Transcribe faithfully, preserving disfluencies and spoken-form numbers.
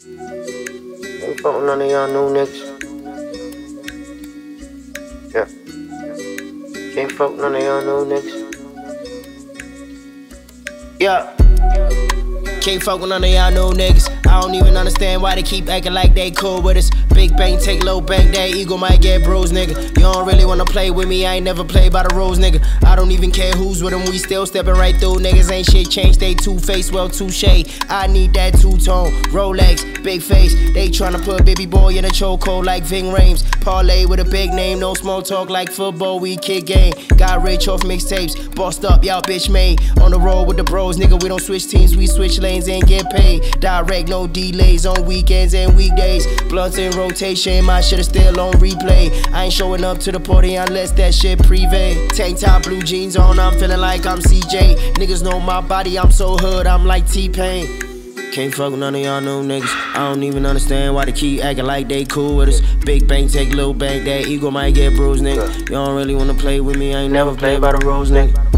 Ain't fuck with none of y'all new niggas. Yeah. Can't fuck with none of y'all new niggas. Yeah. Can't fuck with none of y'all new niggas. I don't even understand why they keep acting like they cool with us. Big bang, take low bank, that ego might get bruised, nigga. You don't really wanna play with me, I ain't never played by the rules, nigga. I don't even care who's with them, we still stepping right through. Niggas ain't shit changed, they two-faced, well, touche. I need that two-tone, Rolex, big face. They tryna put baby boy in a chokehold like Ving Rhames. Parlay with a big name, no small talk like football, we kick game. Got rich off mixtapes, bossed up, y'all bitch made. On the road with the bros, nigga, we don't switch teams, we switch lanes and get paid. Direct, no delays on weekends and weekdays. Blunts in rotation, my shit is still on replay. I ain't showing up to the party unless that shit privé. Tank top, blue jeans on, I'm feeling like I'm C J. Niggas know my body, I'm so hood, I'm like T-Pain. Can't fuck with none of y'all new niggas. I don't even understand why they keep acting like they cool with us. Big bang, take little bank, that ego might get bruised, nigga. You don't really wanna play with me, I ain't never played by the rules, nigga.